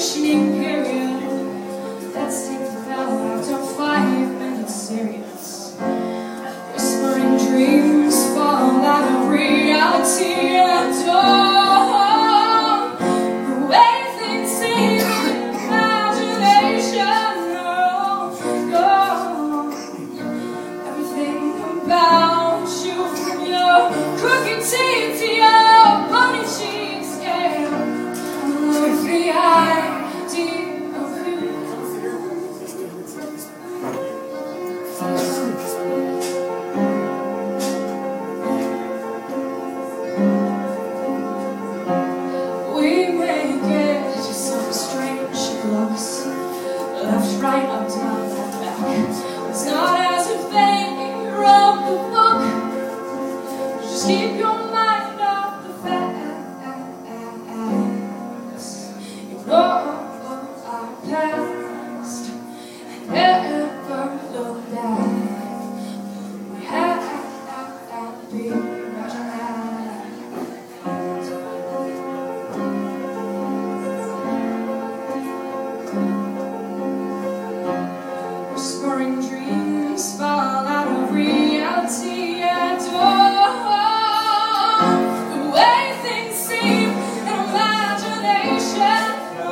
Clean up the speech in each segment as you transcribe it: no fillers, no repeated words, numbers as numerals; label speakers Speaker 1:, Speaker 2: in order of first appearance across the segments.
Speaker 1: conditioning period. Let's take the bell after 5 minutes serious. Whispering dreams fall out of reality and the way things seem in imagination. Everything about you, from your crooked teeth to your bony cheeks, yeah. I love the idea of you. We may get to some strange looks, left, right, up, down, and back. It's not as if they wrote the book. Just keep your mind off the facts. Ignore our past and never look back. We have been whispering dreams fall out of reality and the way things seem in imagination.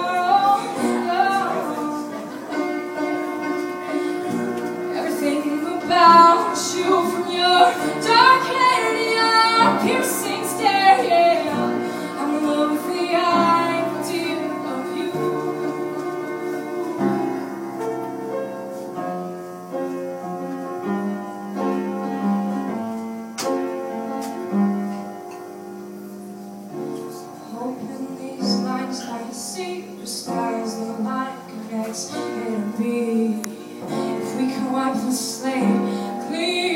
Speaker 1: Everything about you, from your dark hair to your piercing stare, yeah. I'm in love with the idea of you. Hoping these lines I see just as the line connects A and B. If we can wipe the slate clean.